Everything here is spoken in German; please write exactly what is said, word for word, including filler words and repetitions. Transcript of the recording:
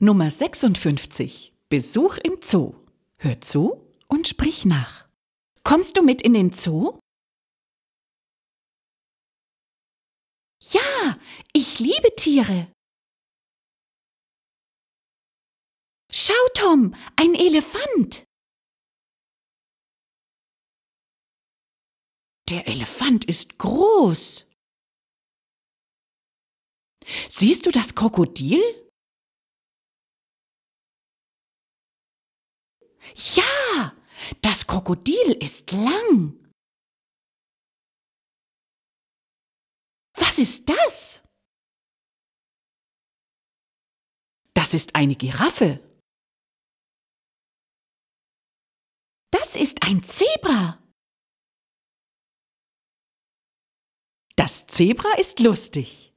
Nummer sechsundfünfzig. Besuch im Zoo. Hör zu und sprich nach. Kommst du mit in den Zoo? Ja, ich liebe Tiere. Schau, Tom, ein Elefant. Der Elefant ist groß. Siehst du das Krokodil? Ja, das Krokodil ist lang. Was ist das? Das ist eine Giraffe. Das ist ein Zebra. Das Zebra ist lustig.